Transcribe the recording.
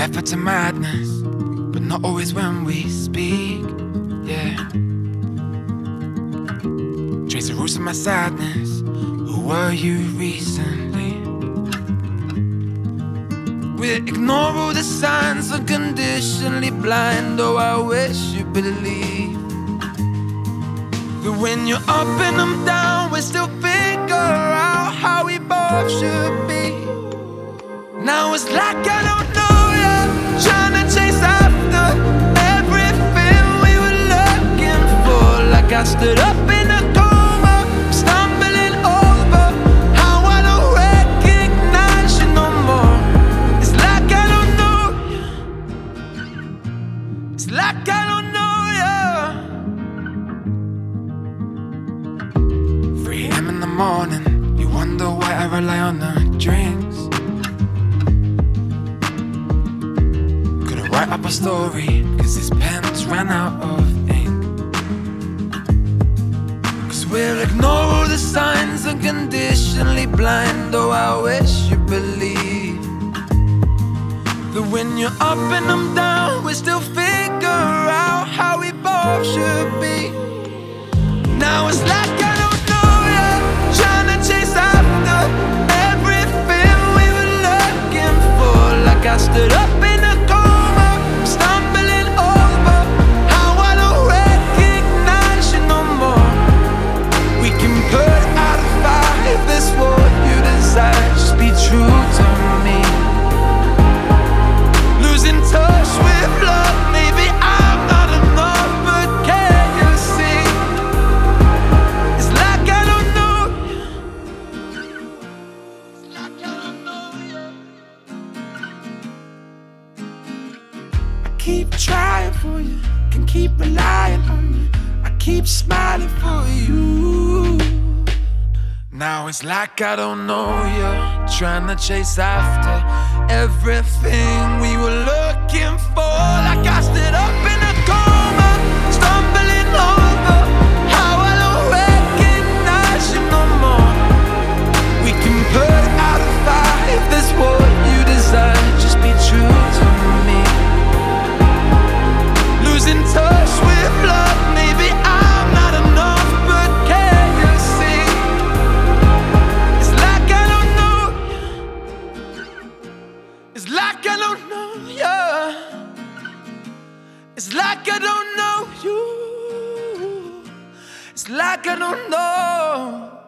method to madness, but not always when we speak. Yeah. Trace the roots of my sadness. Who were you recently? We ignore all the signs, unconditionally blind. Oh, I wish you believe that when you're up and I'm down, we still figure out how we both should be. Now it's like I don't know ya, trying to chase after everything we were looking for. Like I stood up in a coma, stumbling over how I don't recognize you no more. It's like I don't know ya, it's like I don't know ya. 3 AM in the morning, you wonder why I rely on the drinks. Write up a story, cause his pens ran out of ink. Cause we'll ignore all the signs, unconditionally blind. Oh, I wish you believe that when you're up and I'm down, we still figure out how we both should be. Now it's like I don't know ya, trying to chase after everything we were looking for. Like I stood up in a coma, stumbling over how I don't recognize you no more. We can put out a fire if it's what you desire. Just be true to me. Losing touch with love, maybe I'm not enough, but can you see? It's like I don't know you. It's like I don't know you. I keep trying for you, can keep relying on you. I keep smiling for you. Now it's like I don't know you, trying to chase after everything we were looking for. Like I stood up in a coma, stumbling over how I don't recognize you no more. We can put out a fire if that's what you desire. Just be true to me. Losing touch with love, maybe I'm not enough, but can you see? It's like I don't know you. It's like I don't know you. It's like I don't know you. It's like I don't know.